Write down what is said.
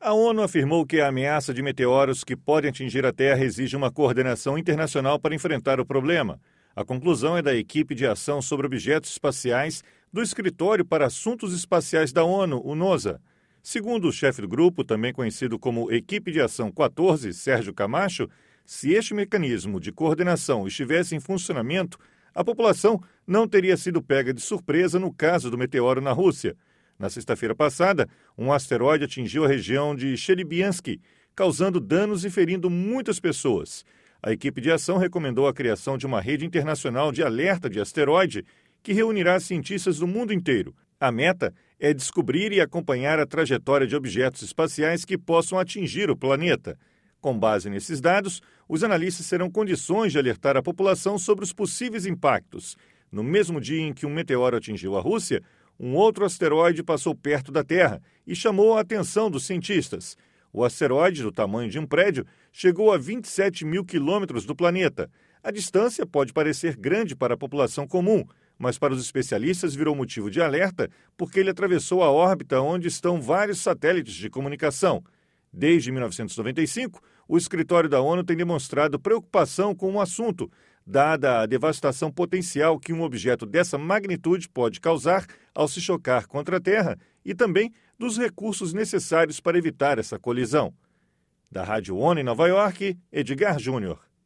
A ONU afirmou que a ameaça de meteoros que podem atingir a Terra exige uma coordenação internacional para enfrentar o problema. A conclusão é da Equipe de Ação sobre Objetos Espaciais do Escritório para Assuntos Espaciais da ONU, o NOSA. Segundo o chefe do grupo, também conhecido como Equipe de Ação 14, Sérgio Camacho, se este mecanismo de coordenação estivesse em funcionamento, a população não teria sido pega de surpresa no caso do meteoro na Rússia. Na sexta-feira passada, um asteroide atingiu a região de Chelyabinsk, causando danos e ferindo muitas pessoas. A equipe de ação recomendou a criação de uma rede internacional de alerta de asteroide que reunirá cientistas do mundo inteiro. A meta é descobrir e acompanhar a trajetória de objetos espaciais que possam atingir o planeta. Com base nesses dados, os analistas terão condições de alertar a população sobre os possíveis impactos. No mesmo dia em que um meteoro atingiu a Rússia, um outro asteroide passou perto da Terra e chamou a atenção dos cientistas. O asteroide, do tamanho de um prédio, chegou a 27 mil quilômetros do planeta. A distância pode parecer grande para a população comum, mas para os especialistas virou motivo de alerta porque ele atravessou a órbita onde estão vários satélites de comunicação. Desde 1995, o escritório da ONU tem demonstrado preocupação com o assunto, dada a devastação potencial que um objeto dessa magnitude pode causar ao se chocar contra a Terra e também dos recursos necessários para evitar essa colisão. Da Rádio ONU em Nova York, Edgar Júnior.